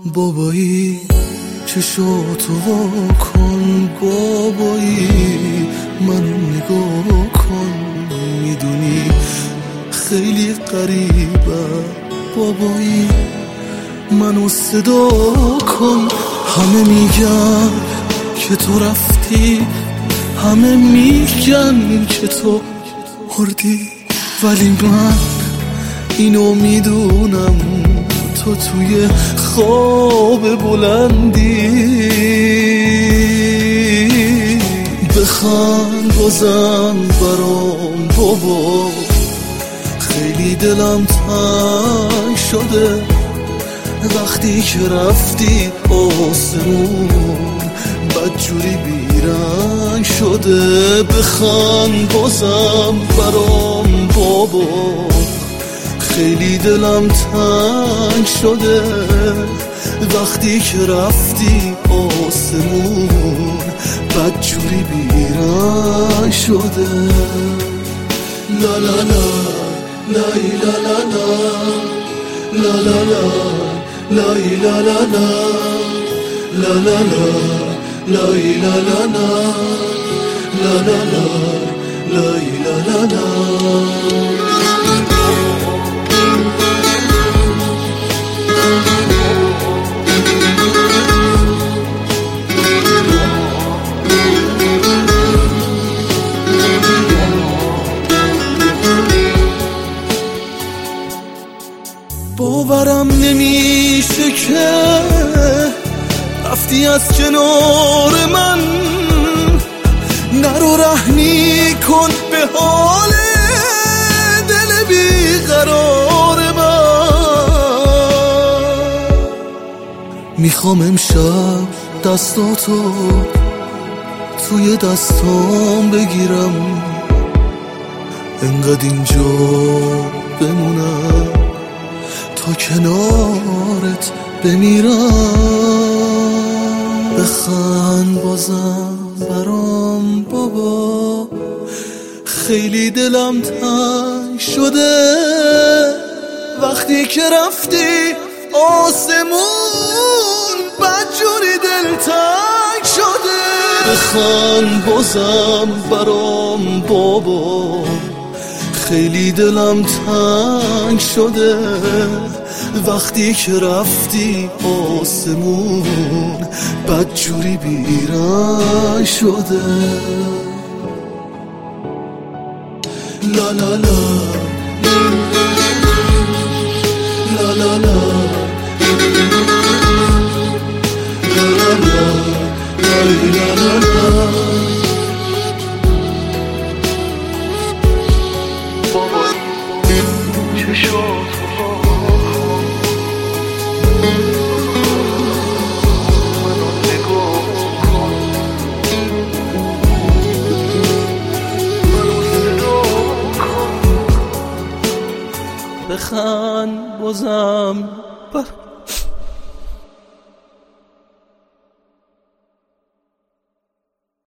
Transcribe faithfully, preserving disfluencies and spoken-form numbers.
بابایی چشاتو وا کن، بابایی منو نگاه کن، میدونی خیلی غریبه بابایی منو صدا کن. همه میگن که تو رفتی، همه میگن که تو مردی، ولی من اینو میدونم تو توی خواب بلندی. بخند بازم برام بابا، خیلی دلم تنگ شده وقتی که رفتی آسمون بدجوری بیرنگ شده. بخند بازم برام بابا، خیلی دلم تنگ شده وقتی که رفتی آسمون بدجوری بیرنگ شده. لا لا لا لا لا لا لا لا لا لا لا لا لا لا لا لا لا لا لا. باورم نمیشه که رفتی از کنار من، نرو رحمی کن به حال دل بیقرار من. میخوام امشب دستاتو توی دستام بگیرم، انقدر اینجا بمونم تا کنارت بمیرم. بخند بازم برام بابا، خیلی دلم تنگ شده وقتی که رفتی آسمون بدجوری دل تنگ شده. بخند بازم برام بابا، خیلی دلم تنگ شده وقتی که رفتی آسمون بدجوری بیرنگ شده. لا لا لا لا لا لا لا لا لا. بخند بازم بر